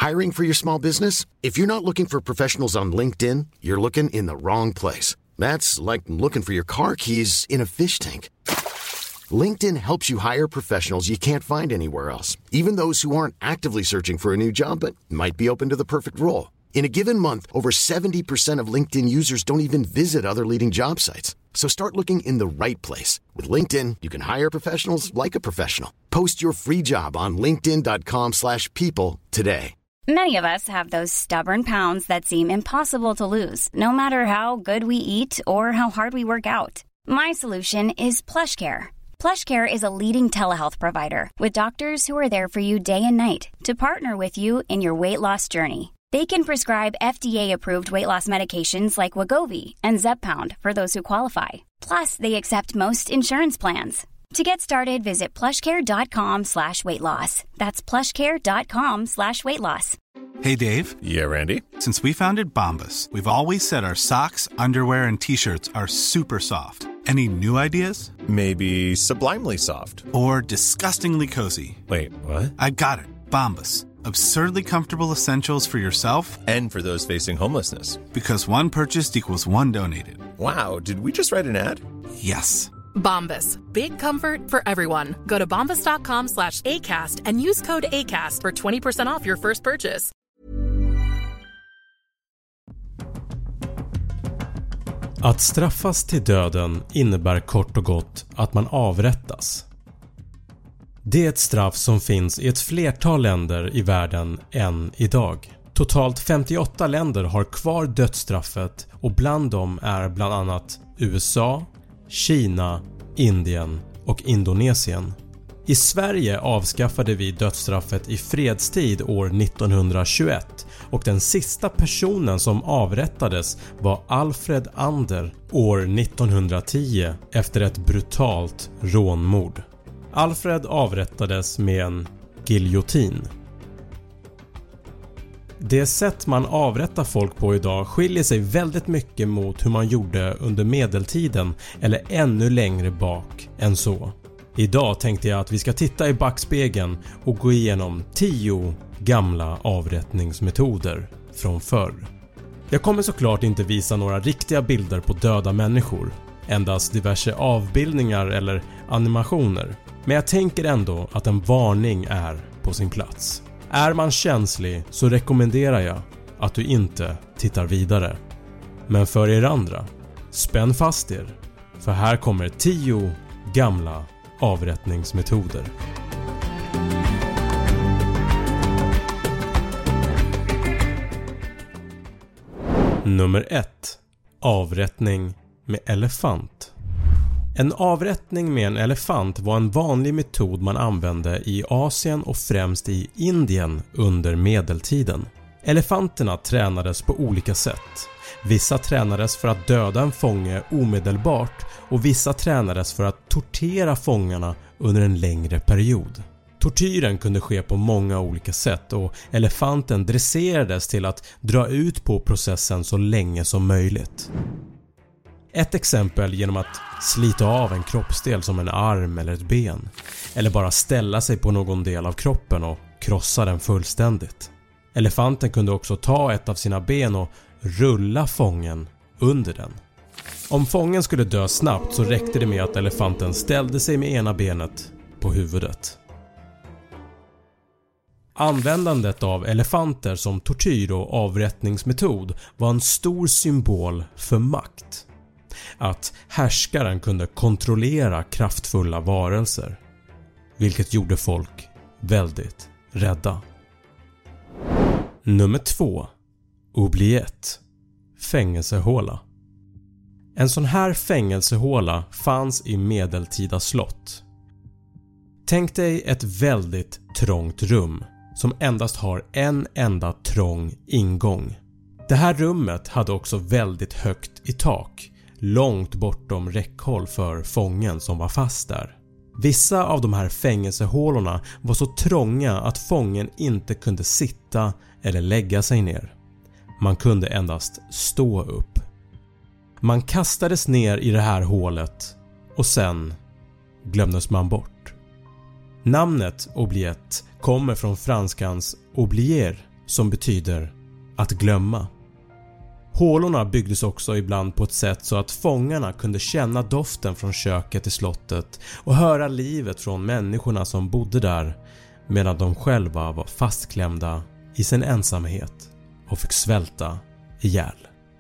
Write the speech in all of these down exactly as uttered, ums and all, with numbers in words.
Hiring for your small business? If you're not looking for professionals on LinkedIn, you're looking in the wrong place. That's like looking for your car keys in a fish tank. LinkedIn helps you hire professionals you can't find anywhere else, even those who aren't actively searching for a new job but might be open to the perfect role. In a given month, over seventy percent of LinkedIn users don't even visit other leading job sites. So start looking in the right place. With LinkedIn, you can hire professionals like a professional. Post your free job on linkedin dot com slash people today. Many of us have those stubborn pounds that seem impossible to lose, no matter how good we eat or how hard we work out. My solution is PlushCare. PlushCare is a leading telehealth provider with doctors who are there for you day and night to partner with you in your weight loss journey. They can prescribe F D A-approved weight loss medications like Wegovy and Zepbound for those who qualify. Plus, they accept most insurance plans. To get started, visit plushcare.com slash weight loss. That's plushcare.com slash weight loss. Hey, Dave. Yeah, Randy. Since we founded Bombas, we've always said our socks, underwear, and T-shirts are super soft. Any new ideas? Maybe sublimely soft. Or disgustingly cozy. Wait, what? I got it. Bombas. Absurdly comfortable essentials for yourself and for those facing homelessness. Because one purchased equals one donated. Wow, did we just write an ad? Yes. Bombas. Big comfort for everyone. Go to bombas.com slash ACAST and use code ACAST for twenty percent off your first purchase. Att straffas till döden innebär kort och gott att man avrättas. Det är ett straff som finns i ett flertal länder i världen än idag. Totalt femtioåtta länder har kvar dödsstraffet och bland dem är bland annat U S A, Kina, Indien och Indonesien. I Sverige avskaffade vi dödsstraffet i fredstid år nittonhundratjugoett och den sista personen som avrättades var Alfred Ander år nittonhundratio efter ett brutalt rånmord. Alfred avrättades med en giljotin. Det sätt man avrättar folk på idag skiljer sig väldigt mycket mot hur man gjorde under medeltiden eller ännu längre bak än så. Idag tänkte jag att vi ska titta i backspegeln och gå igenom tio gamla avrättningsmetoder från förr. Jag kommer såklart inte visa några riktiga bilder på döda människor, endast diverse avbildningar eller animationer. Men jag tänker ändå att en varning är på sin plats. Är man känslig så rekommenderar jag att du inte tittar vidare. Men för er andra, spänn fast er, för här kommer tio gamla avrättningsmetoder. Nummer ett. Avrättning med elefant. En avrättning med en elefant var en vanlig metod man använde i Asien och främst i Indien under medeltiden. Elefanterna tränades på olika sätt. Vissa tränades för att döda en fånge omedelbart och vissa tränades för att tortera fångarna under en längre period. Tortyren kunde ske på många olika sätt och elefanten dresserades till att dra ut på processen så länge som möjligt. Ett exempel genom att slita av en kroppsdel som en arm eller ett ben, eller bara ställa sig på någon del av kroppen och krossa den fullständigt. Elefanten kunde också ta ett av sina ben och rulla fången under den. Om fången skulle dö snabbt så räckte det med att elefanten ställde sig med ena benet på huvudet. Användandet av elefanter som tortyr och avrättningsmetod var en stor symbol för makt. Att härskaren kunde kontrollera kraftfulla varelser, vilket gjorde folk väldigt rädda. Nummer två. Oubliette. Fängelsehåla. En sån här fängelsehåla fanns i medeltida slott. Tänk dig ett väldigt trångt rum som endast har en enda trång ingång. Det här rummet hade också väldigt högt i tak, långt bortom räckhåll för fången som var fast där. Vissa av de här fängelsehålorna var så trånga att fången inte kunde sitta eller lägga sig ner. Man kunde endast stå upp. Man kastades ner i det här hålet och sen glömdes man bort. Namnet oubliette kommer från franskans oublier som betyder att glömma. Hålorna byggdes också ibland på ett sätt så att fångarna kunde känna doften från köket i slottet och höra livet från människorna som bodde där, medan de själva var fastklämda i sin ensamhet och fick svälta ihjäl.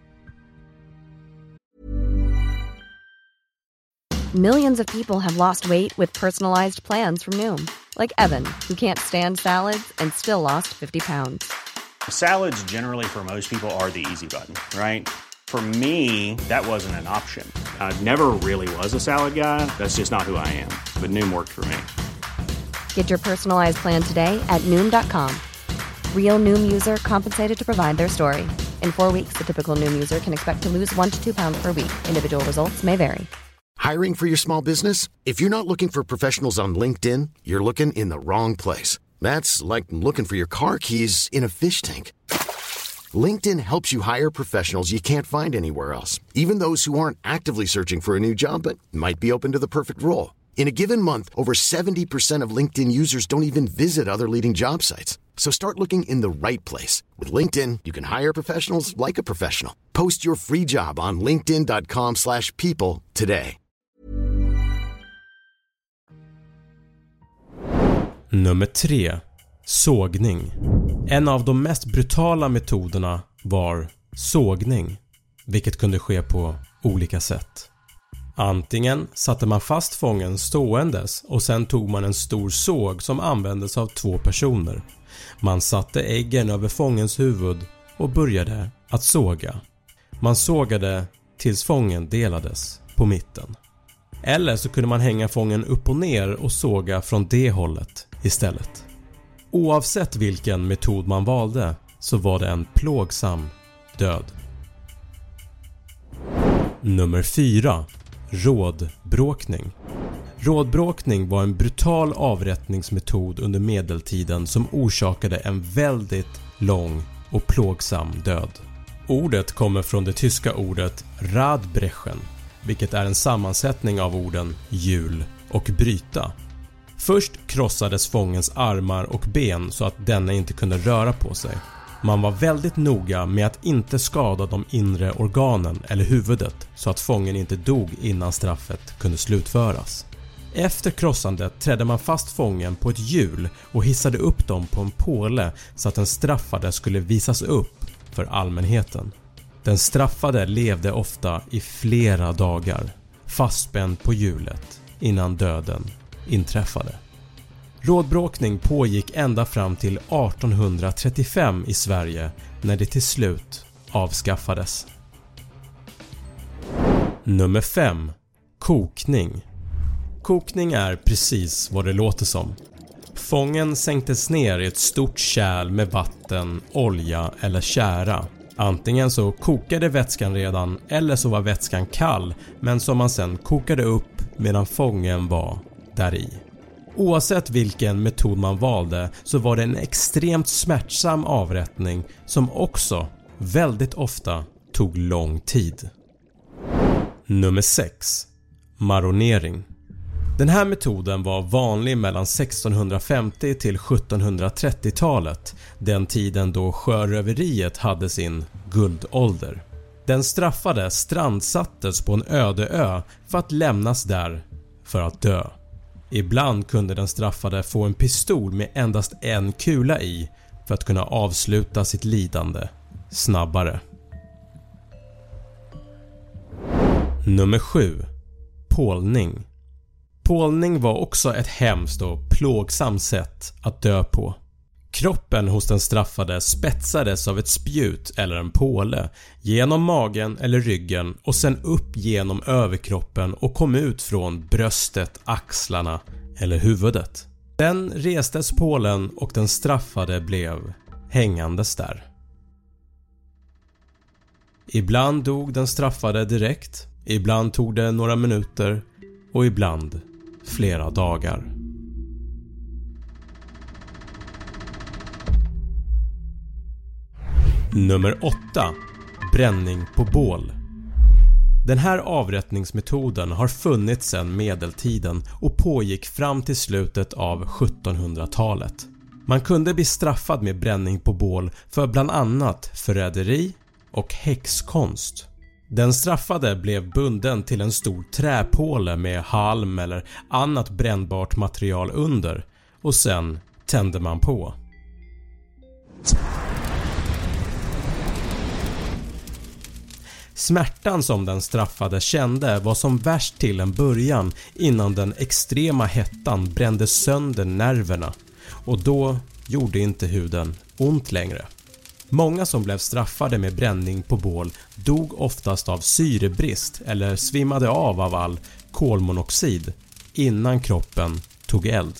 Millions of people have lost weight with personalized plans from Noom. Like Evan, who can't stand salads and still lost fifty pounds. Salads generally for most people are the easy button, right? For me, that wasn't an option. I never really was a salad guy. That's just not who I am. But Noom worked for me. Get your personalized plan today at Noom dot com. Real Noom user compensated to provide their story. In four weeks, the typical Noom user can expect to lose one to two pounds per week. Individual results may vary. Hiring for your small business? If you're not looking for professionals on LinkedIn, you're looking in the wrong place. That's like looking for your car keys in a fish tank. LinkedIn helps you hire professionals you can't find anywhere else, even those who aren't actively searching for a new job but might be open to the perfect role. In a given month, over seventy percent of LinkedIn users don't even visit other leading job sites. So start looking in the right place. With LinkedIn, you can hire professionals like a professional. Post your free job on linkedin dot com slash people today. Nummer tre. Sågning. En av de mest brutala metoderna var sågning, vilket kunde ske på olika sätt. Antingen satte man fast fången ståendes och sen tog man en stor såg som användes av två personer. Man satte äggen över fångens huvud och började att såga. Man sågade tills fången delades på mitten. Eller så kunde man hänga fången upp och ner och såga från det hållet istället. Oavsett vilken metod man valde så var det en plågsam död. Nummer fyra. Rådbråkning. Rådbråkning var en brutal avrättningsmetod under medeltiden som orsakade en väldigt lång och plågsam död. Ordet kommer från det tyska ordet Radbrechen, vilket är en sammansättning av orden hjul och bryta. Först krossades fångens armar och ben så att denna inte kunde röra på sig. Man var väldigt noga med att inte skada de inre organen eller huvudet så att fången inte dog innan straffet kunde slutföras. Efter krossandet trädde man fast fången på ett hjul och hissade upp dem på en påle så att den straffade skulle visas upp för allmänheten. Den straffade levde ofta i flera dagar, fastspänd på hjulet, innan döden inträffade. Rådbråkning pågick ända fram till artonhundratrettiofem i Sverige när det till slut avskaffades. Nummer fem. Kokning. Kokning är precis vad det låter som. Fången sänktes ner i ett stort kärl med vatten, olja eller tjära. Antingen så kokade vätskan redan eller så var vätskan kall, men som man sen kokade upp medan fången var där i. Oavsett vilken metod man valde så var det en extremt smärtsam avrättning som också väldigt ofta tog lång tid. Nummer sex. Maronering. Den här metoden var vanlig mellan sextonhundrafemtio till sjuttonhundratrettiotalet, den tiden då sjöröveriet hade sin guldålder. Den straffade strandsattes på en öde ö för att lämnas där för att dö. Ibland kunde den straffade få en pistol med endast en kula i för att kunna avsluta sitt lidande snabbare. Nummer sju. Pålning. Pålning var också ett hemskt och plågsamt sätt att dö på. Kroppen hos den straffade spetsades av ett spjut eller en påle genom magen eller ryggen och sen upp genom överkroppen och kom ut från bröstet, axlarna eller huvudet. Sen restes pålen och den straffade blev hängandes där. Ibland dog den straffade direkt, ibland tog det några minuter och ibland flera dagar. Nummer åtta. Bränning på bål. Den här avrättningsmetoden har funnits sedan medeltiden och pågick fram till slutet av sjuttonhundratalet. Man kunde bli straffad med bränning på bål för bland annat förräderi och häxkonst. Den straffade blev bunden till en stor träpåle med halm eller annat brännbart material under och sen tände man på. Smärtan som den straffade kände var som värst till en början innan den extrema hettan brände sönder nerverna och då gjorde inte huden ont längre. Många som blev straffade med bränning på bål dog oftast av syrebrist eller svimmade av av all kolmonoxid innan kroppen tog eld.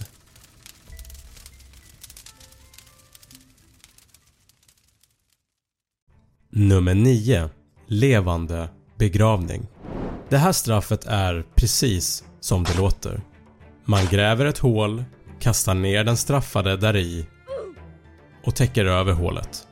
Nummer nio. Levande begravning. Det här straffet är precis som det låter. Man gräver ett hål, kastar ner den straffade där i och täcker över hålet.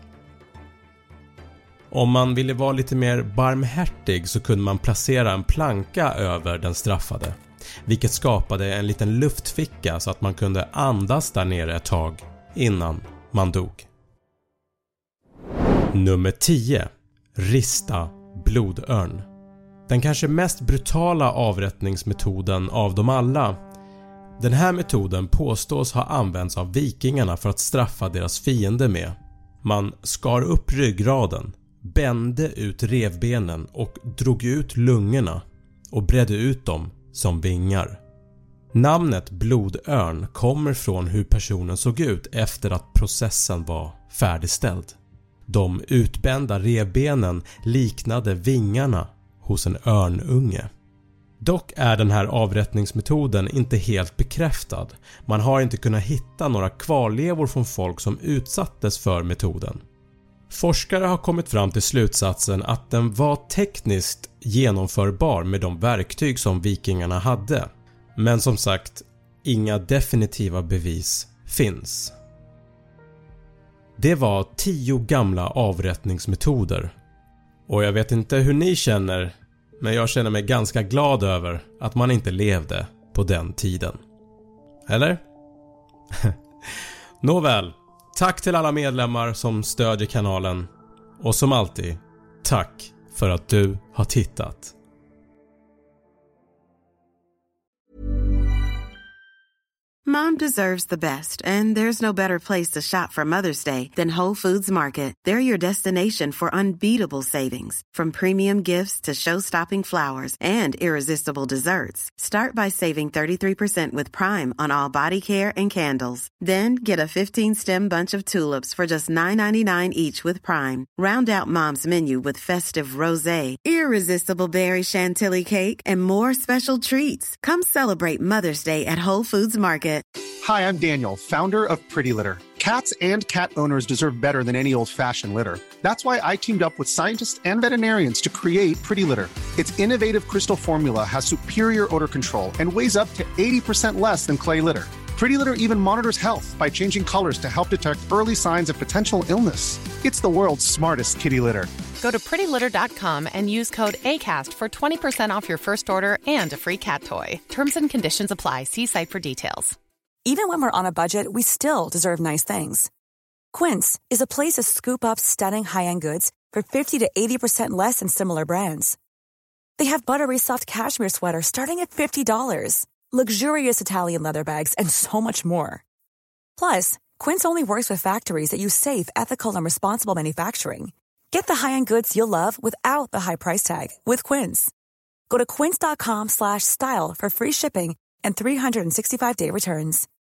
Om man ville vara lite mer barmhärtig så kunde man placera en planka över den straffade, vilket skapade en liten luftficka så att man kunde andas där nere ett tag innan man dog. Nummer tio. Rista blodörn. Den kanske mest brutala avrättningsmetoden av dem alla. Den här metoden påstås ha använts av vikingarna för att straffa deras fiender med. Man skar upp ryggraden, bände ut revbenen och drog ut lungorna och bredde ut dem som vingar. Namnet blodörn kommer från hur personen såg ut efter att processen var färdigställd. De utbända revbenen liknade vingarna hos en örnunge. Dock är den här avrättningsmetoden inte helt bekräftad. Man har inte kunnat hitta några kvarlevor från folk som utsattes för metoden. Forskare har kommit fram till slutsatsen att den var tekniskt genomförbar med de verktyg som vikingarna hade. Men som sagt, inga definitiva bevis finns. Det var tio gamla avrättningsmetoder. Och jag vet inte hur ni känner, men jag känner mig ganska glad över att man inte levde på den tiden. Eller? Nåväl, tack till alla medlemmar som stödjer kanalen. Och som alltid, tack för att du har tittat. Mom deserves the best, and there's no better place to shop for Mother's Day than Whole Foods Market. They're your destination for unbeatable savings, from premium gifts to show-stopping flowers and irresistible desserts. Start by saving thirty-three percent with Prime on all body care and candles. Then get a fifteen-stem bunch of tulips for just nine ninety-nine each with Prime. Round out Mom's menu with festive rosé, irresistible berry chantilly cake, and more special treats. Come celebrate Mother's Day at Whole Foods Market. Hi, I'm Daniel, founder of Pretty Litter. Cats and cat owners deserve better than any old-fashioned litter. That's why I teamed up with scientists and veterinarians to create Pretty Litter. Its innovative crystal formula has superior odor control and weighs up to eighty percent less than clay litter. Pretty Litter even monitors health by changing colors to help detect early signs of potential illness. It's the world's smartest kitty litter. Go to pretty litter dot com and use code ACAST for twenty percent off your first order and a free cat toy. Terms and conditions apply. See site for details. Even when we're on a budget, we still deserve nice things. Quince is a place to scoop up stunning high-end goods for fifty to eighty percent less than similar brands. They have buttery soft cashmere sweaters starting at fifty dollars, luxurious Italian leather bags, and so much more. Plus, Quince only works with factories that use safe, ethical, and responsible manufacturing. Get the high-end goods you'll love without the high price tag with Quince. Go to quince dot com slash style for free shipping and three hundred sixty-five day returns.